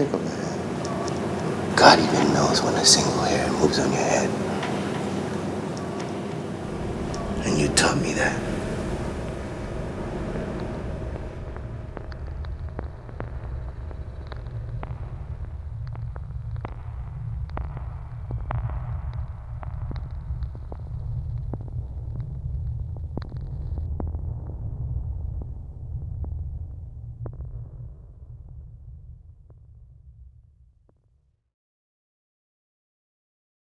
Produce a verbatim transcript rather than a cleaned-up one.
tickle, man. God even knows when a single hair moves on your head. And you taught me that.